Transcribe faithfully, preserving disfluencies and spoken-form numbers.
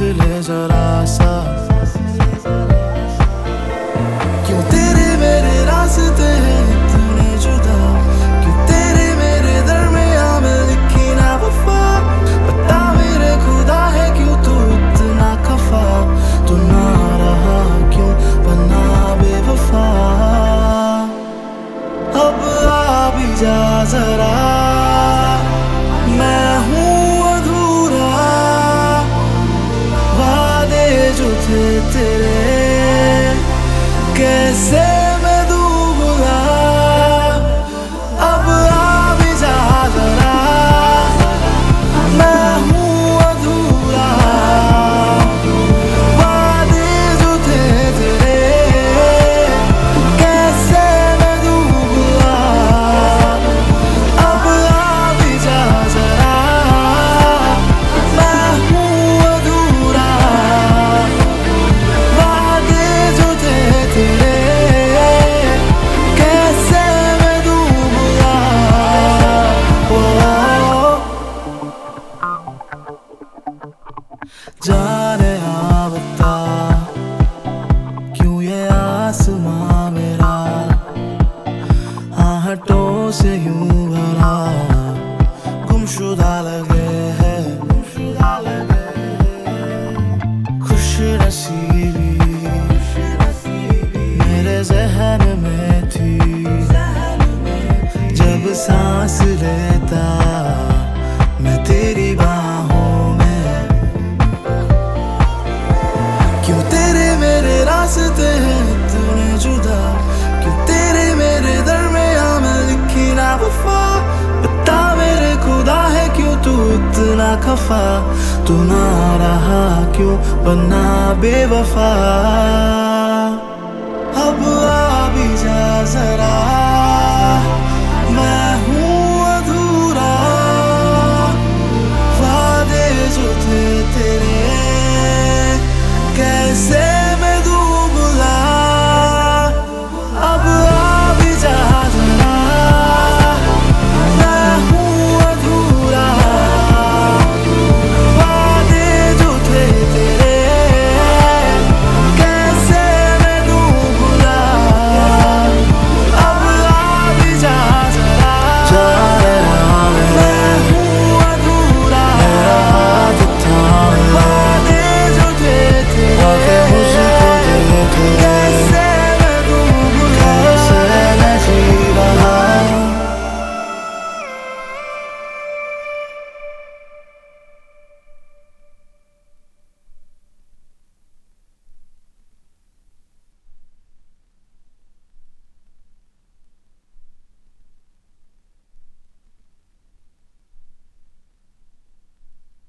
ले जरा सा, क्यों तेरे मेरे रास्ते हैं इतने जुदा, क्यों तेरे मेरे दरमियां में लिखी ना वफा। बता मेरे खुदा है क्यों तू इतना खफा, तू ना रहा क्यों बना बेवफा। अब आ भी जा जरा, मैं हूँ अधूरा, वादे जो थे तेरे कैसे मैं दूँ भुला। अब आ भी जा जरा, मैं हूँ अधूरा, वादे जो थे तेरे कैसे मैं दूँ भुला। अब आ भी जा जरा, मैं हूँ अधूरा, वादे जो थे तेरे कैसे मैं दूँ भुला। ओ जाने आ बता क्यों ये आसमां मेरा आहटों से यूं भरा गुमशुदा लगे है। खुश नसीबी मेरे जहन में थी, जब सांस लेता मैं तेरी बाहों में। क्यों तेरे मेरे रास्ते हैं इतने जुदा, क्यों तेरे मेरे दरमियां में लिखी ना वफा। बता मेरे खुदा है क्यों तू इतना खफा, तू ना रहा क्यों बना बेवफा। अब आ भी जा जरा,